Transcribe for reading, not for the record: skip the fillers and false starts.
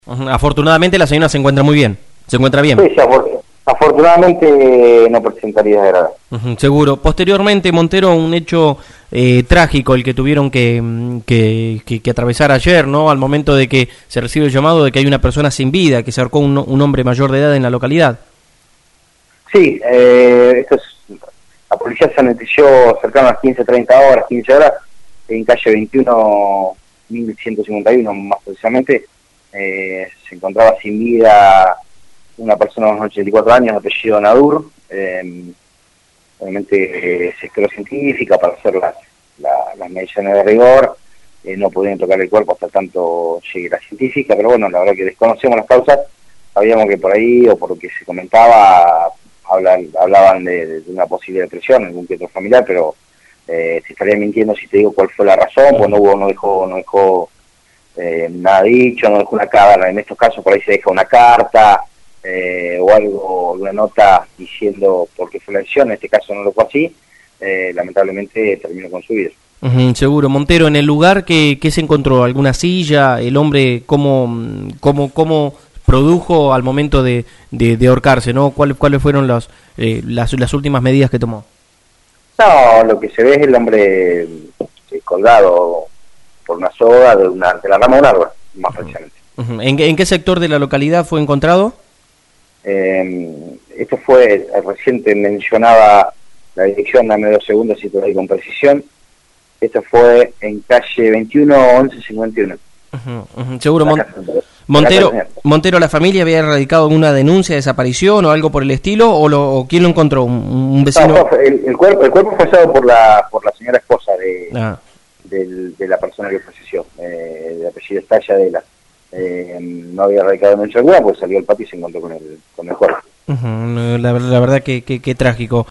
Ujú. Afortunadamente la señora se encuentra muy bien, se encuentra bien. Sí, sí, afortunadamente no presentaría gravedad. Ujú, seguro. Posteriormente, Montero, un hecho trágico el que tuvieron que atravesar ayer, ¿no? Al momento de que se recibe el llamado de que hay una persona sin vida, que se ahorcó un hombre mayor de edad en la localidad. Sí, la policía se notició cercano a las 15 horas, en calle 21, 1151 más precisamente, se encontraba sin vida una persona de unos 84 años, apellido Nadur. Obviamente se escaló científica para hacer las mediciones de rigor, no pudieron tocar el cuerpo hasta tanto llegue la científica, pero bueno, la verdad que desconocemos las causas, sabíamos que por ahí, o por lo que se comentaba, hablaban de una posible depresión, algún que otro familiar, pero te estaría mintiendo si te digo cuál fue la razón, pues no dejó nada dicho, no dejó una carta. En estos casos por ahí se deja una carta o algo, una nota diciendo por qué fue la lesión. En este caso no lo fue así, lamentablemente terminó con su vida. Ujú, seguro. Montero, en el lugar que se encontró, ¿alguna silla? ¿El hombre cómo produjo al momento de ahorcarse, ¿no? ¿Cuáles fueron las últimas medidas que tomó? No, lo que se ve es el hombre colgado por una soga de la rama de un árbol, más precisamente. Ujú. ¿En qué sector de la localidad fue encontrado? Esto fue, reciente mencionaba la dirección, dame 2 segundos si te doy con precisión. Esto fue en calle 21, 1151. Ujú, ujú. Seguro. Montero, ¿la familia había radicado alguna denuncia de desaparición o algo por el estilo? ¿O quién lo encontró? ¿Un vecino? No, el cuerpo fue hallado por la señora esposa de la persona que falleció, de apellido Estalla de la. No había radicado denuncia alguna, pues salió al patio y se encontró con el cuerpo. Ujú, la verdad que trágico.